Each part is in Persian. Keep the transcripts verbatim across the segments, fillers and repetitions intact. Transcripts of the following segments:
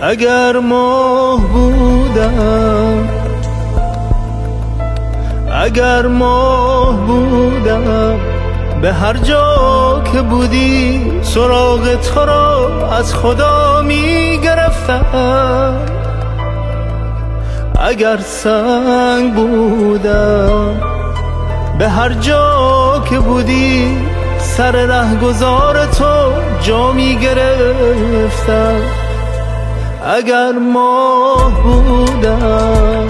اگر ماه بودم، اگر ماه بودم، به هر جا که بودی سراغ تو را از خدا می گرفتم. اگر سنگ بودم، به هر جا که بودی سر رهگذار تو جا می گرفتم. اگر ماه بودم،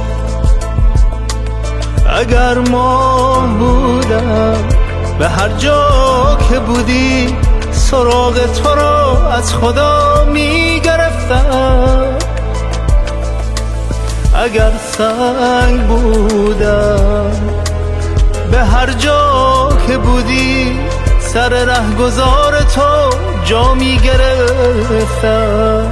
اگر ماه بودم، به هر جا که بودی سراغ تو را از خدا می گرفتم. اگر سنگ بودم، به هر جا که بودی سر رهگذار تو جا می گرفتم.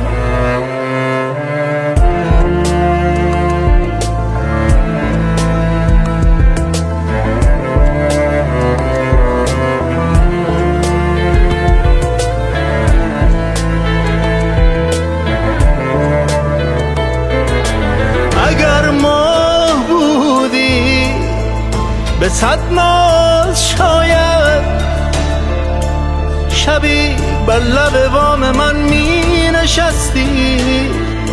اگر ماه بودی به صد ناز شاید شبی بر لب بام من می نشستی.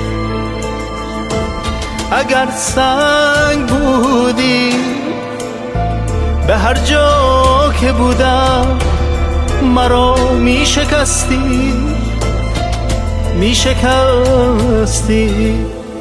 اگر سنگ بودی، به هر جا که بودم مرا می شکستی، می شکستی.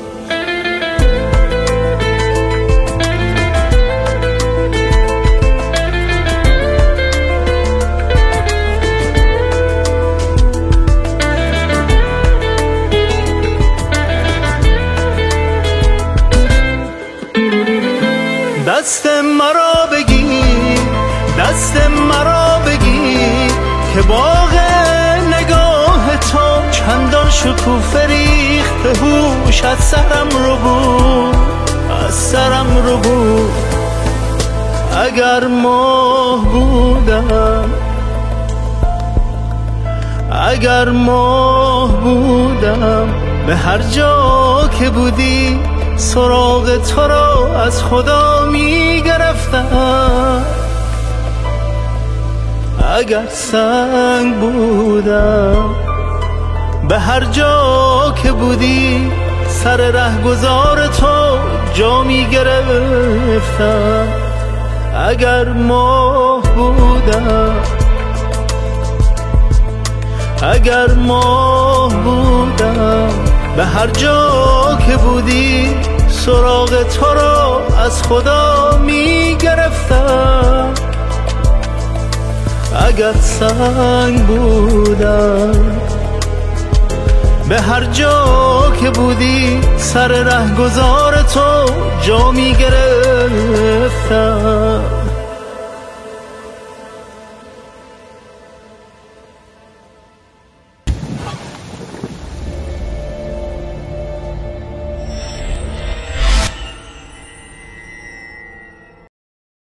دست مرا بگیر، دست مرا بگیر که باغ نگاه تو چندان شکوفه ریخت، هوش از سرم رو بود، از سرم رو بود. اگر ماه بودم، اگر ماه بودم، به هر جا که بودی سراغ تو را از خدا می گرفتم. اگر سنگ بودم، به هر جا که بودی سر رهگذار تو جا می گرفتم. اگر ماه بودم، اگر ماه بودم، به هر جا که بودی سراغ تو را از خدا می گرفتم. اگر سنگ بودم، به هر جا که بودی سر رهگذار تو جا می گرفتم.